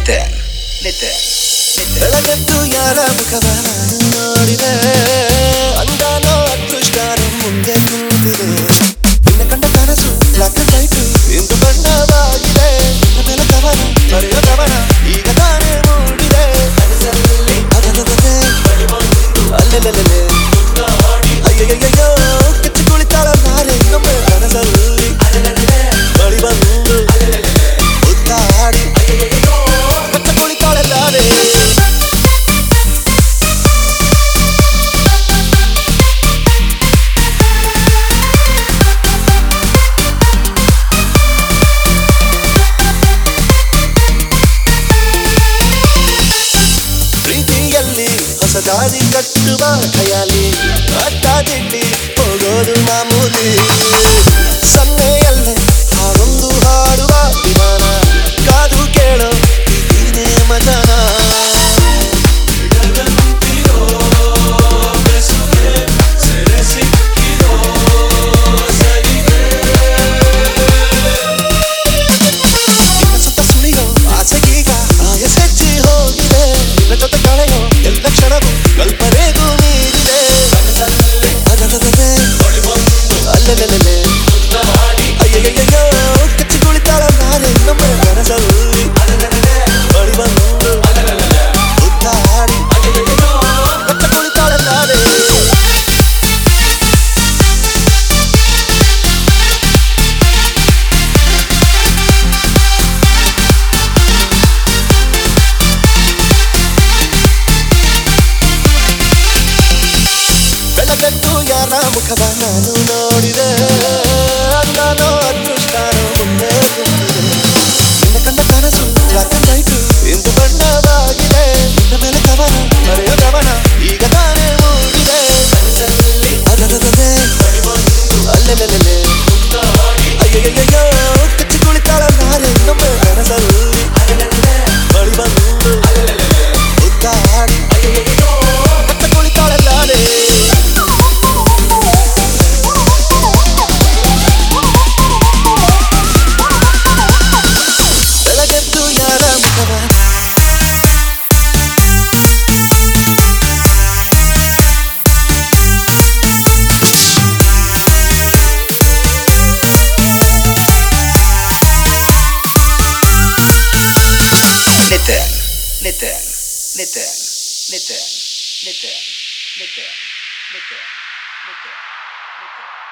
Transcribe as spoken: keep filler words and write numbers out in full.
ನಿತಿನ್ ನಿತಿನ್ ನಿತಿನ್ ಬೆಳಗೆದ್ದು ಯಾರ ಮುಖವ ನಾನು ನೋಡಿದೆ, ಅಂದಾನೋ ಅದೃಷ್ಟಾನ ಮುಂದೆ ನಿಂತಿದೆ. ನಿನ್ನ ಕಂಡ ಕನಸು ಬ್ಲಾಕ್ ಅಂಡ್ ವೈಟ್ ಇಂದು ಬಣ್ಣವಾಗಿದೆ. ನಿನ್ನ ಮೇಲೆ ಕವನ ಬರೆಯೋ ಕವನ ಈಗ ತಾನೇ ಮೂಡಿದೆ. ಅದರದೇ ಅಲ್ಲೆಲ್ಲೆಲ್ಲೆ ಅಯ್ಯಯ್ಯಯ್ಯೋ ಕೆಚ್ಚು ಕುಳಿತಾಳ ನಾರೆ ನಮ್ಮ ಕನಸಲ್ಲಿ ಬಳಿ ಬಂದು ಉದ್ದಾಡಿ ಕೆಚ್ಚು ಕುಳಿತಾಳಲ್ಲಾರೆ. ಪ್ರೀತಿಯಲ್ಲಿ ಹೊಸ ದಾರಿ ಕಟ್ಟುವ ಖಯಾಲಿ, ಅಡ್ಡ ದಿಡ್ಡಿ ಹೋಗೋದು ಮಾಮೂಲಿ. ಸನ್ನೆಯಲ್ಲೇ ಹಾಡೊಂದು ಹಾಡುವ ವಿಧಾನ, ಕಾದು ಕೇಳೋ ಇದೇ ಮಜಾನ. ನಿನ್ನ ಸುತ್ತ ಸುಳಿಯೋ ಆಸೆಗೀಗ ಆಯಸೆಚ್ಚಿ ಹೋಗಿದೆ. ನಿನ್ನ ಜೊತೆ ಕಳೆಯೋ ಎಲ್ಲ ಕ್ಷಣವೂ ಕಲ್ಪನೆಗೂ ಮೀರಿದೆ. ಅದರದೇ ಅಲ್ಲೆಲ್ಲೆಲ್ಲೆ ಅಯ್ಯಯ್ಯಯ್ಯೋ ಕೆಚ್ಚು ಕುಳಿತಾಳ ನಾರೆ ನಮ್ಮ ಕನಸಲ್ಲಿ ಬಳಿ ಬಂದು ಉದ್ದಾಡಿ ಕೆಚ್ಚು ಕುಳಿತಾಳ ನಾರೆ. ಬೆಳಗದ್ದು ಯಾರ ಮುಖವ ನಾನು ನೋಡಿದೆ, ಅಂದಾನೋ ಅದೃಷ್ಟಾನ ಮುಂದೆ ನಿಂತಿದೆ. ನಿನ್ನ ಕಂಡ ಕನಸು ಬ್ಲಾಕ್ ಅಂಡ್ ವೈಟ್ ಇಂದು ಬಣ್ಣವಾಗಿದೆ. ನಿನ್ನ ಮೇಲೆ ಕವನ ಬರೆಯೋ ಕವನ ಈಗ ತಾನೇ ಮೂಡಿದೆ. ಅದರದೇ ಅಲ್ಲೆಲ್ಲೆಲ್ಲೆ ಅಯ್ಯಯ್ಯಯ್ಯೋ ಕೆಚ್ಚು ಕುಳಿತಾಳ ನಾರೆ ನಮ್ಮ ಕನಸಲ್ಲಿ ಬಳಿ ಬಂದು ಉದ್ದಾಡಿ ಕೆಚ್ಚು ಕುಳಿತಾಳಲ್ಲಾರೆ. ಬೆಳಗೆದ್ದು ಯಾರ ಮುಖವ ನಿತಿನ್ ನಿತಿನ್ ನಿತಿನ್ ನಿತಿನ್ ನಿತಿನ್ ನಿತಿನ್ ನಿತಿನ್ ನಿತಿನ್ ನಿತಿನ್